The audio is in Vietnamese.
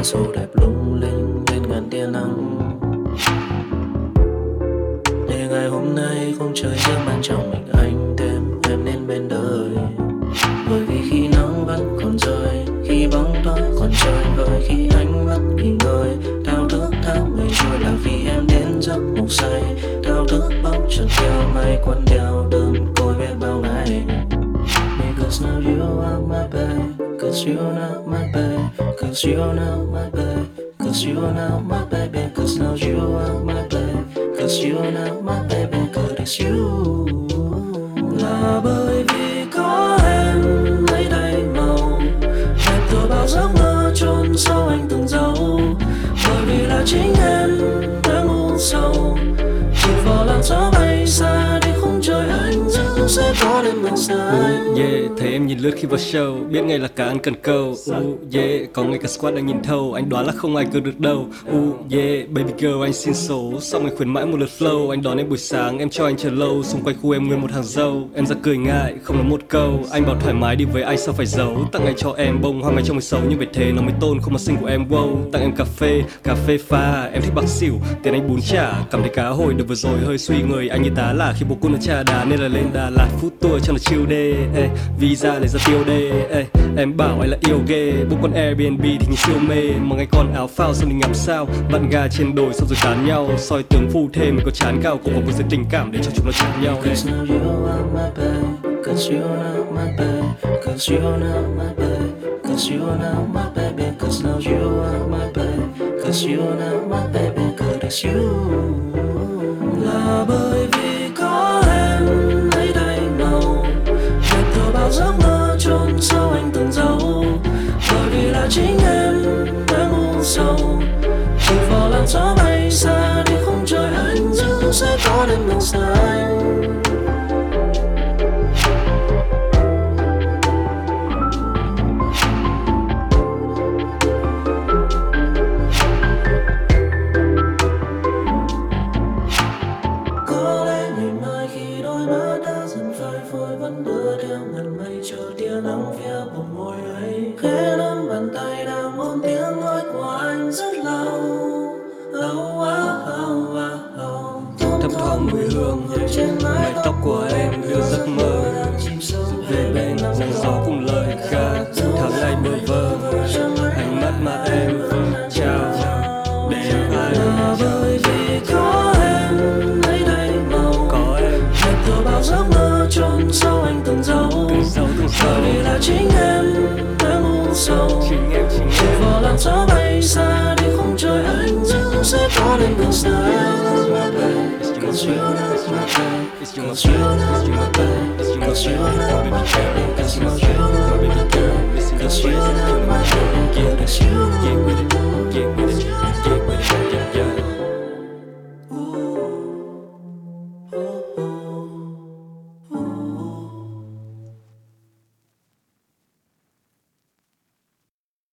sổ đẹp lung linh lên ngàn tia nắng. Để ngày hôm nay không trời riêng ban trong mình anh thêm em nên bên đời. Bởi vì khi nắng vẫn còn rơi, khi bóng tối còn chơi vơi, khi ánh mắt nghỉ ngơi, thao thức tháng ngày trôi là khi em đến giấc ngủ say. Thao thức bóng chợt theo mây quấn đeo đơn côi biết bao ngày. Because now you are my babe, cause you are now my babe, cause you are now my babe, cause you are now my baby, cause now you are my babe, cause you are now my baby, cause it's you. Là bởi vì có em lấy đầy màu đẹp từ bao giấc mơ chôn sâu anh từng dấu. Bởi vì là chính em đã ngu sâu chỉ vào làn gió bay xa đi khung trời anh giữ sẽ có đêm màu xanh. Yeah, thấy em nhìn lướt khi vào show, biết ngay là cả ăn cần câu. Yeah, có ngay cả squad đang nhìn thâu, anh đoán là không ai cứu được đâu. Yeah, baby girl anh xin số, xong anh khuyến mãi một lượt flow. Anh đón em buổi sáng, em cho anh chờ lâu, xung quanh khu em nguyên một hàng dâu. Em ra cười ngại, không nói một câu, anh bảo thoải mái đi với anh sao phải giấu. Tặng ngày cho em bông hoa ngày trong ngày xấu, nhưng về thế nó mới tôn không mà xinh của em wow. Tặng em cà phê pha, em thích bạc xỉu, tiền anh bún chả. Cảm thấy cá hồi được vừa rồi hơi suy người, anh như tá là khi bố cô nó trà đá nên là lên Đà Lạt food tour cho nó chill đê. Visa để ra tiêu đê. Em bảo anh là yêu ghê, book con Airbnb thì nhìn siêu mê. Mà ngày con áo phao xong mình ngắm sao, bạn gà trên đồi xong rồi tán nhau. Soi tướng phu thêm mình có chán cao, cũng có một sự tình cảm để cho chúng nó chạm nhau. Cause now you are my babe, cause you are now my babe, cause you are now my babe, cause you are now my baby, cause now you are my babe, cause you are now my baby, cause it's you. Là bởi vì có em lấy đầy màu đẹp từ bao giấc mơ chôn sâu anh từng dấu. Bởi vì là chính em đã ngu sâu chỉ vào làn gió bay xa đi khung trời anh giữ sẽ có đêm màu xanh. Có lẽ ngày mai khi đôi mắt đã dần phai phôi vẫn đưa theo ngàn mây chờ tia nắng phía bờ môi ấy. Khẽ nắm bàn tay đang ôn tiếng nói của anh rất lâu. Thấp thoáng mùi hương, mái tóc của em đưa giấc mơ về bên nắng gió cùng lời ca. Tháng ngày bơ vơ, ánh mắt mà em chào để ai. Bởi vì có em lấy đầy màu, Có em đẹp từ bao giấc mơ chôn sâu anh từng dấu. Bởi vì là chính em đã ngu sâu chỉ vào làn gió bay xa đi khung trời anh giữ sẽ có đêm màu xanh. Cause you are not my babe, cause you are not my babe, cause you are not my